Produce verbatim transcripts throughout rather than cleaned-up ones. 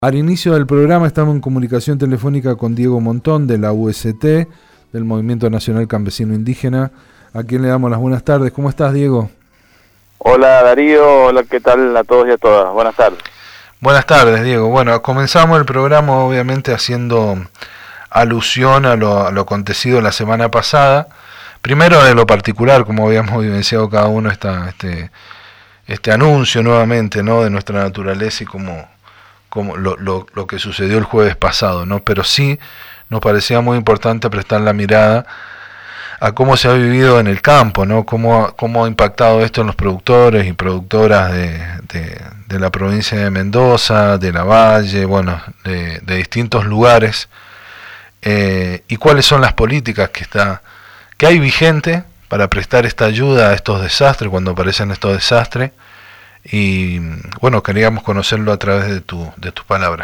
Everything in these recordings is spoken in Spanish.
Al inicio del programa estamos en comunicación telefónica con Diego Montón de la U S T, del Movimiento Nacional Campesino Indígena, a quien le damos las buenas tardes. ¿Cómo estás, Diego? Hola, Darío. Hola, ¿qué tal a todos y a todas? Buenas tardes. Buenas tardes, Diego. Bueno, comenzamos el programa obviamente haciendo alusión a lo, a lo acontecido la semana pasada. Primero de lo particular, como habíamos vivenciado cada uno esta, este, este anuncio nuevamente, ¿no?, de nuestra naturaleza y cómo... como lo, lo, lo que sucedió el jueves pasado, ¿no? Pero sí nos parecía muy importante prestar la mirada a cómo se ha vivido en el campo, ¿no? Cómo, cómo ha impactado esto en los productores y productoras de, de, de la provincia de Mendoza, de la Valle, bueno, de, de distintos lugares, eh, y cuáles son las políticas que está que hay vigente para prestar esta ayuda a estos desastres cuando aparecen estos desastres. Y bueno, queríamos conocerlo a través de tu de tus palabras.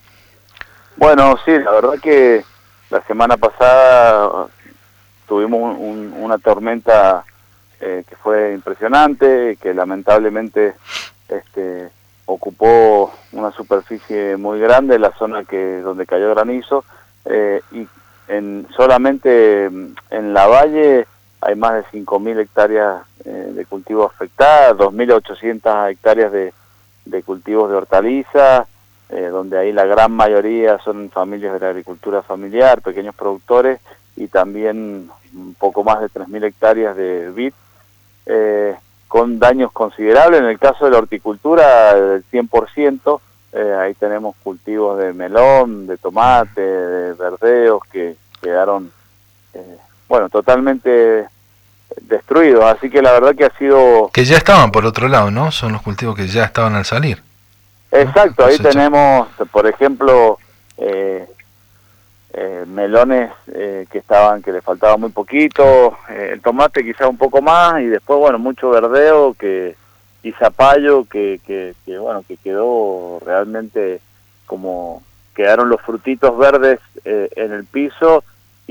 Bueno, sí, la verdad que la semana pasada tuvimos un, un, una tormenta eh, que fue impresionante, que lamentablemente este, ocupó una superficie muy grande, la zona que donde cayó granizo, eh, y en solamente en la Valle hay más de cinco mil hectáreas eh, de cultivos afectadas, dos mil ochocientas hectáreas de, de cultivos de hortalizas, eh, donde ahí la gran mayoría son familias de la agricultura familiar, pequeños productores, y también un poco más de tres mil hectáreas de vid, eh, con daños considerables. En el caso de la horticultura, del cien por ciento, eh, ahí tenemos cultivos de melón, de tomate, de verdeos, que quedaron... Eh, bueno, totalmente destruidos, así que la verdad que ha sido... Que ya estaban por otro lado, ¿no? Son los cultivos que ya estaban al salir. Exacto, ¿no? Ahí tenemos, por ejemplo, eh, eh, melones eh, que estaban, que le faltaba muy poquito, eh, el tomate quizá un poco más, y después, bueno, mucho verdeo que y zapallo que, que, que, bueno, que quedó realmente como... quedaron los frutitos verdes eh, en el piso,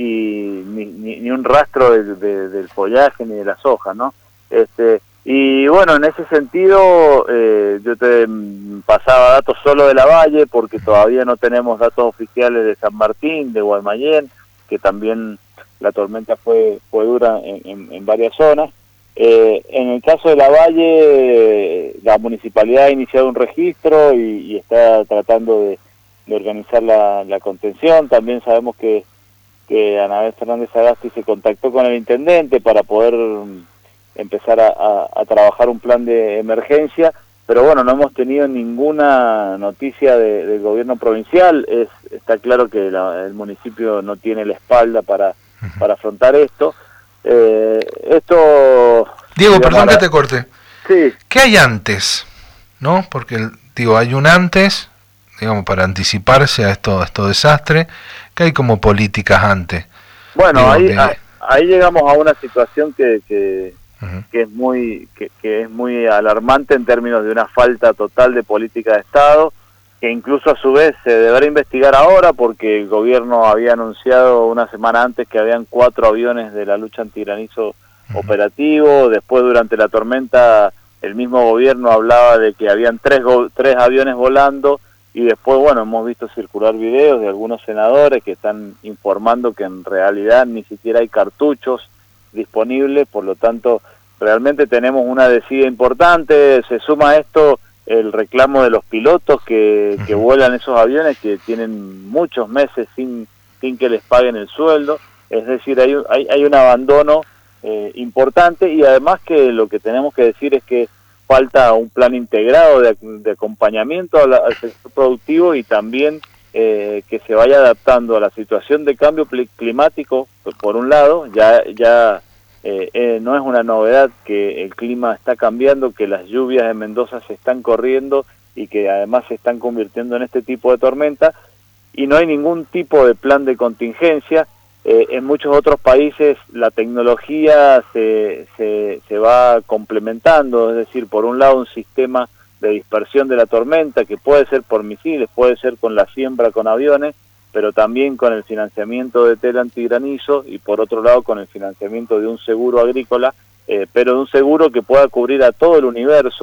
y ni, ni, ni un rastro de, de, del follaje ni de las hojas, ¿no? Este, y bueno, en ese sentido, eh, yo te pasaba datos solo de la Valle, porque todavía no tenemos datos oficiales de San Martín, de Guaymallén, que también la tormenta fue, fue dura en, en, en varias zonas. Eh, en el caso de la Valle, la municipalidad ha iniciado un registro y, y está tratando de, de organizar la, la contención. También sabemos que que Anabel Fernández Agasti se contactó con el intendente para poder empezar a, a, a trabajar un plan de emergencia, pero bueno, no hemos tenido ninguna noticia de, del gobierno provincial. Es, está claro que la, el municipio no tiene la espalda para, para afrontar esto. Eh, esto... Diego, perdón que te corte. Sí. ¿Qué hay antes? ¿No? Porque, digo, hay un antes, digamos, para anticiparse a estos esto desastres, que hay como políticas antes. Bueno, Digo, ahí, de... ahí ahí llegamos a una situación que que, uh-huh. que es muy que, que es muy alarmante en términos de una falta total de política de Estado, que incluso a su vez se deberá investigar ahora, porque el gobierno había anunciado una semana antes que habían cuatro aviones de la lucha antigranizo uh-huh. operativo. Después, durante la tormenta, el mismo gobierno hablaba de que habían tres go- tres aviones volando. Y después, bueno, hemos visto circular videos de algunos senadores que están informando que en realidad ni siquiera hay cartuchos disponibles, por lo tanto, realmente tenemos una desida importante. Se suma a esto el reclamo de los pilotos que, que vuelan esos aviones, que tienen muchos meses sin, sin que les paguen el sueldo. Es decir, hay, hay, hay un abandono eh, importante, y además que lo que tenemos que decir es que falta un plan integrado de, de acompañamiento a la, al sector productivo, y también eh, que se vaya adaptando a la situación de cambio climático. Por un lado, ya ya eh, eh, no es una novedad que el clima está cambiando, que las lluvias en Mendoza se están corriendo y que además se están convirtiendo en este tipo de tormenta, y no hay ningún tipo de plan de contingencia. Eh, en muchos otros países la tecnología se, se, se va complementando, es decir, por un lado un sistema de dispersión de la tormenta, que puede ser por misiles, puede ser con la siembra con aviones, pero también con el financiamiento de tela antigranizo, y por otro lado con el financiamiento de un seguro agrícola, eh, pero de un seguro que pueda cubrir a todo el universo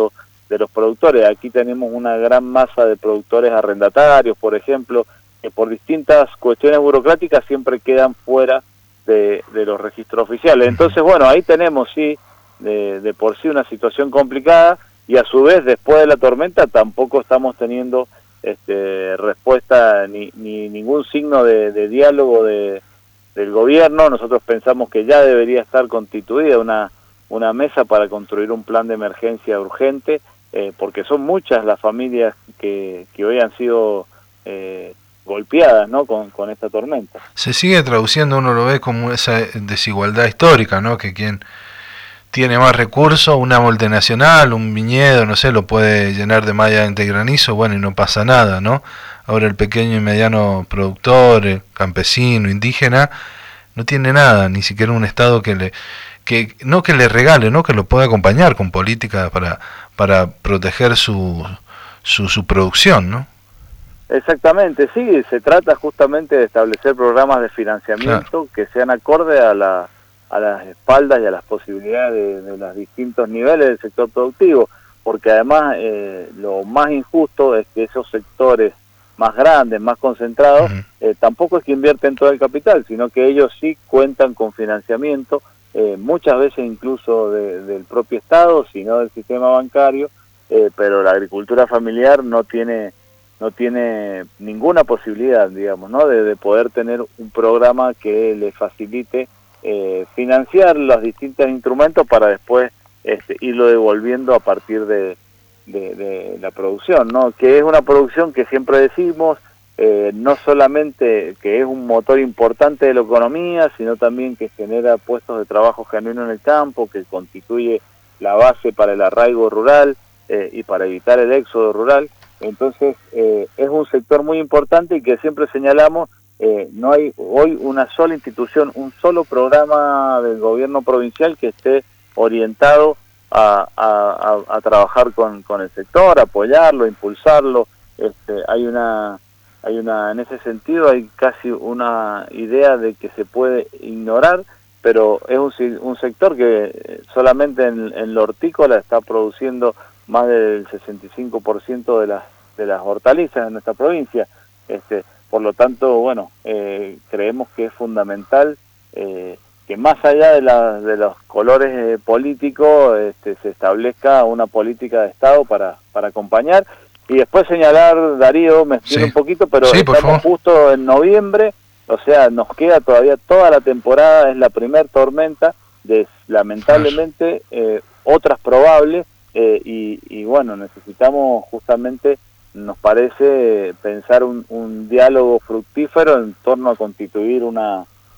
de los productores. Aquí tenemos una gran masa de productores arrendatarios, por ejemplo, que por distintas cuestiones burocráticas siempre quedan fuera de, de los registros oficiales. Entonces, bueno, ahí tenemos, sí, de, de por sí una situación complicada, y a su vez, después de la tormenta, tampoco estamos teniendo este, respuesta ni, ni ningún signo de, de diálogo de, del gobierno. Nosotros pensamos que ya debería estar constituida una, una mesa para construir un plan de emergencia urgente, eh, porque son muchas las familias que, que hoy han sido eh, golpeadas, ¿no?, con, con esta tormenta. Se sigue traduciendo, uno lo ve como esa desigualdad histórica, ¿no?, que quien tiene más recursos, una multinacional, un viñedo, no sé, lo puede llenar de malla de granizo, bueno, y no pasa nada, ¿no? Ahora el pequeño y mediano productor, el campesino, indígena, no tiene nada, ni siquiera un Estado que le, que no que le regale, ¿no?, que lo pueda acompañar con políticas para, para proteger su, su, su producción, ¿no? Exactamente, sí, se trata justamente de establecer programas de financiamiento, claro, que sean acorde a la a las espaldas y a las posibilidades de, de los distintos niveles del sector productivo, porque además eh, lo más injusto es que esos sectores más grandes, más concentrados, uh-huh. eh, tampoco es que invierten todo el capital, sino que ellos sí cuentan con financiamiento, eh, muchas veces incluso de, del propio Estado, sino del sistema bancario, eh, pero la agricultura familiar no tiene no tiene ninguna posibilidad, digamos, ¿no?, de, de poder tener un programa que le facilite Eh, financiar los distintos instrumentos para después este, irlo devolviendo a partir de, de, de la producción, ¿no?, que es una producción que siempre decimos, eh, no solamente que es un motor importante de la economía, sino también que genera puestos de trabajo genuino en el campo, que constituye la base para el arraigo rural eh, y para evitar el éxodo rural. Entonces eh, es un sector muy importante y que siempre señalamos. Eh, no hay hoy una sola institución, un solo programa del gobierno provincial que esté orientado a, a, a, a trabajar con, con el sector, apoyarlo, impulsarlo. Este, hay una, hay una, en ese sentido hay casi una idea de que se puede ignorar, pero es un, un sector que solamente en, en lo hortícola está produciendo más del sesenta y cinco por ciento de las, de las hortalizas en nuestra provincia. Este, Por lo tanto, bueno, eh, creemos que es fundamental eh, que más allá de, la, de los colores eh, políticos este, se establezca una política de Estado para, para acompañar. Y después señalar, Darío, me extiendo sí. un poquito, pero sí, estamos justo en noviembre, o sea, nos queda todavía toda la temporada, es la primer tormenta, de lamentablemente eh, otras probables, eh, y, y bueno, necesitamos justamente... nos parece pensar un, un diálogo fructífero en torno a constituir una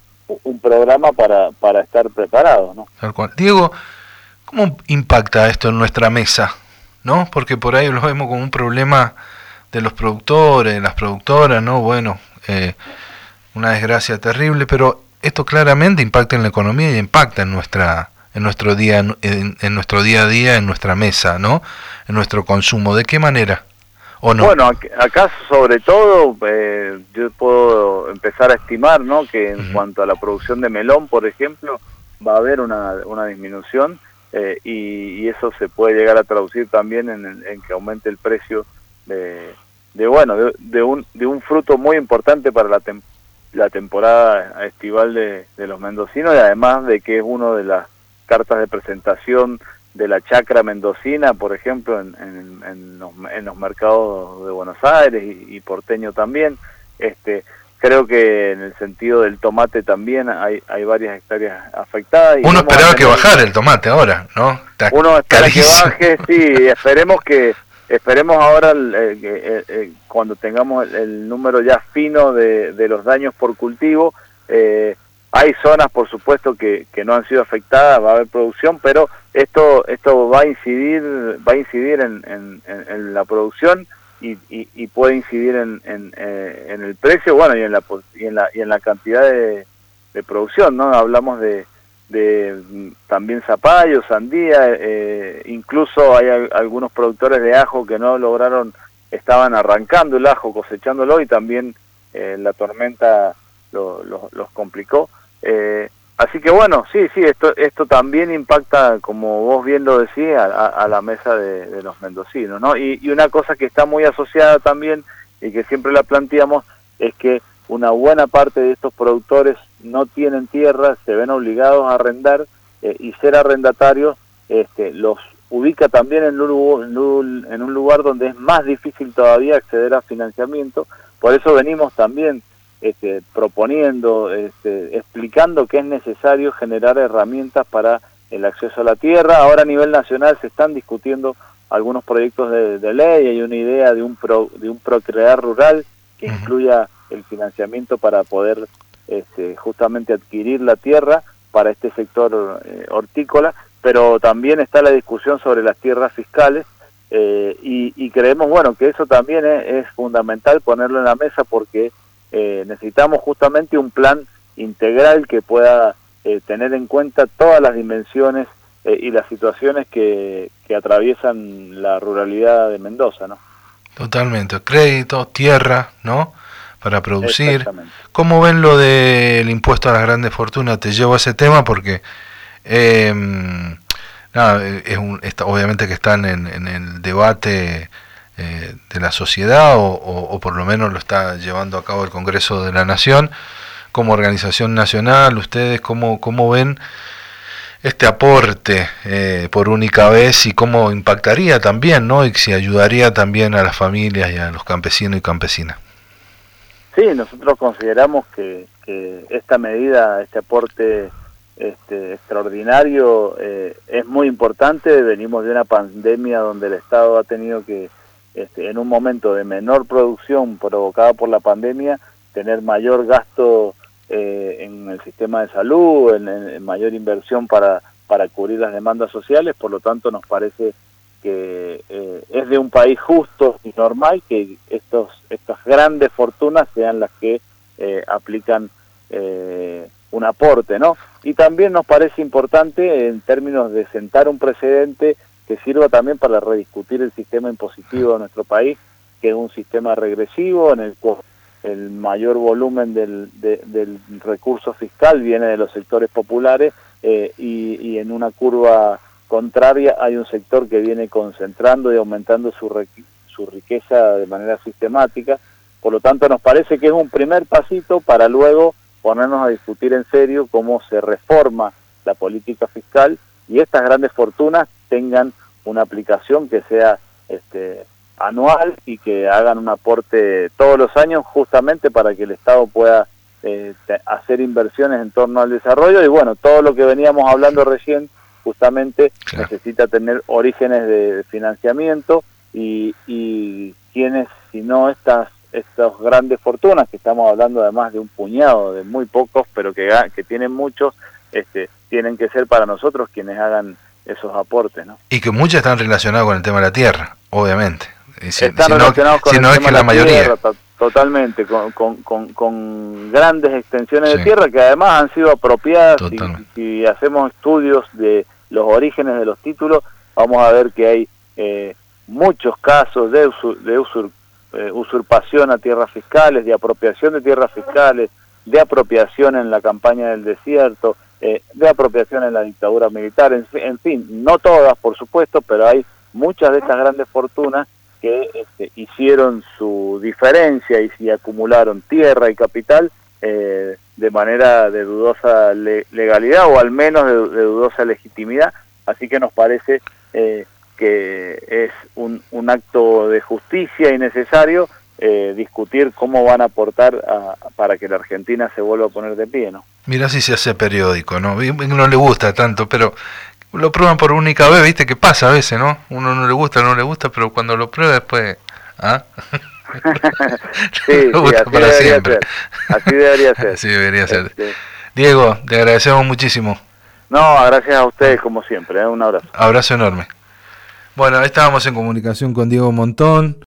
un programa para, para estar preparados, ¿no? Tal cual. Diego, ¿cómo impacta esto en nuestra mesa? ¿No? Porque por ahí lo vemos como un problema de los productores, las productoras, ¿no? Bueno, eh, una desgracia terrible, pero esto claramente impacta en la economía y impacta en nuestra en nuestro día en, en nuestro día a día, en nuestra mesa, ¿no? En nuestro consumo. ¿De qué manera? ¿O no? Bueno, acá sobre todo eh, yo puedo empezar a estimar, ¿no?, que en uh-huh. cuanto a la producción de melón, por ejemplo, va a haber una, una disminución eh, y, y eso se puede llegar a traducir también en, en que aumente el precio de, de bueno, de, de, un, de un fruto muy importante para la, tem- la temporada estival de, de los mendocinos, y además de que es una de las cartas de presentación de la chacra mendocina, por ejemplo, en, en, en, los, en los mercados de Buenos Aires y, y porteño también. Este, creo que en el sentido del tomate también hay, hay varias hectáreas afectadas. Y uno esperaba que bajara el tomate ahora, ¿no? Está uno espera carísimo. que baje, sí, esperemos que esperemos ahora eh, eh, eh, cuando tengamos el, el número ya fino de, de los daños por cultivo. eh, Hay zonas, por supuesto, que, que no han sido afectadas, va a haber producción, pero esto esto va a incidir va a incidir en, en, en la producción y, y, y puede incidir en, en, en el precio, bueno, y en la y en la y en la cantidad de, de producción, ¿no? Hablamos de, de también zapallo, sandía, eh, incluso hay a, algunos productores de ajo que no lograron, estaban arrancando el ajo, cosechándolo, y también eh, la tormenta lo, lo, los complicó. Eh, así que bueno, sí, sí, esto esto también impacta, como vos bien lo decís, a, a, a la mesa de, de los mendocinos, ¿no? Y, y una cosa que está muy asociada también, y que siempre la planteamos, es que una buena parte de estos productores no tienen tierra, se ven obligados a arrendar, eh, y ser arrendatarios este, los ubica también en un, en un lugar donde es más difícil todavía acceder a financiamiento. Por eso venimos también este, proponiendo, este, explicando que es necesario generar herramientas para el acceso a la tierra. Ahora a nivel nacional se están discutiendo algunos proyectos de, de ley, hay una idea de un pro, de un procrear rural que uh-huh. incluya el financiamiento para poder este, justamente adquirir la tierra para este sector eh, hortícola, pero también está la discusión sobre las tierras fiscales, eh, y, y creemos, bueno, que eso también es, es fundamental ponerlo en la mesa, porque eh, necesitamos justamente un plan integral que pueda eh, tener en cuenta todas las dimensiones eh, y las situaciones que, que atraviesan la ruralidad de Mendoza, ¿no? Totalmente, crédito, tierra, ¿no?, para producir. ¿Cómo ven lo del impuesto a las grandes fortunas? Te llevo a ese tema porque eh, nada, es un, está, obviamente que están en, en el debate eh, de la sociedad, o, o, o por lo menos lo está llevando a cabo el Congreso de la Nación. Como organización nacional, ¿ustedes cómo, cómo ven este aporte eh, por única vez, y cómo impactaría también, ¿no?, y si ayudaría también a las familias y a los campesinos y campesinas? Sí, nosotros consideramos que, que esta medida, este aporte este, extraordinario eh, es muy importante. Venimos de una pandemia donde el Estado ha tenido que, este, en un momento de menor producción provocada por la pandemia, tener mayor gasto eh, en el sistema de salud, en, en mayor inversión para, para cubrir las demandas sociales. Por lo tanto, nos parece que eh, es de un país justo y normal que estos estas grandes fortunas sean las que eh, aplican eh, un aporte, ¿no? Y también nos parece importante en términos de sentar un precedente que sirva también para rediscutir el sistema impositivo de nuestro país, que es un sistema regresivo en el cual el mayor volumen del, de, del recurso fiscal viene de los sectores populares, eh, y, y en una curva contraria hay un sector que viene concentrando y aumentando su, su riqueza de manera sistemática. Por lo tanto, nos parece que es un primer pasito para luego ponernos a discutir en serio cómo se reforma la política fiscal y estas grandes fortunas tengan una aplicación que sea este, anual y que hagan un aporte todos los años, justamente para que el Estado pueda eh, hacer inversiones en torno al desarrollo. Y bueno, todo lo que veníamos hablando recién justamente claro. necesita tener orígenes de financiamiento, y, y quienes, si no estas, estas grandes fortunas, que estamos hablando además de un puñado, de muy pocos, pero que, que tienen muchos, este, tienen que ser para nosotros quienes hagan esos aportes, ¿no? Y que muchos están relacionados con el tema de la tierra, obviamente. Y si, están si relacionados no, con si el no tema es que la, la mayoría. Tierra, to, totalmente, con, con, con, con grandes extensiones sí. de tierra que además han sido apropiadas. Si, si hacemos estudios de los orígenes de los títulos, vamos a ver que hay eh, muchos casos de, usur, de usur, eh, usurpación a tierras fiscales, de apropiación de tierras fiscales, de apropiación en la campaña del desierto, eh, de apropiación en la dictadura militar, en, en fin, no todas, por supuesto, pero hay muchas de estas grandes fortunas que este, hicieron su diferencia y, y acumularon tierra y capital eh, de manera de dudosa le, legalidad, o al menos de, de dudosa legitimidad. Así que nos parece eh, que es un, un acto de justicia y necesario eh, discutir cómo van a aportar a, para que la Argentina se vuelva a poner de pie, ¿no? Mira si se hace periódico, ¿no? No le gusta tanto, pero lo prueban por única vez, ¿viste? Que pasa a veces, ¿no? Uno no le gusta, no le gusta, pero cuando lo prueba después... ¿ah? sí, sí, así debería siempre. ser. Así debería ser. Así debería ser. Este... Diego, te agradecemos muchísimo. No, gracias a ustedes como siempre, ¿eh? Un abrazo. Abrazo enorme. Bueno, ahí estábamos en comunicación con Diego Montón.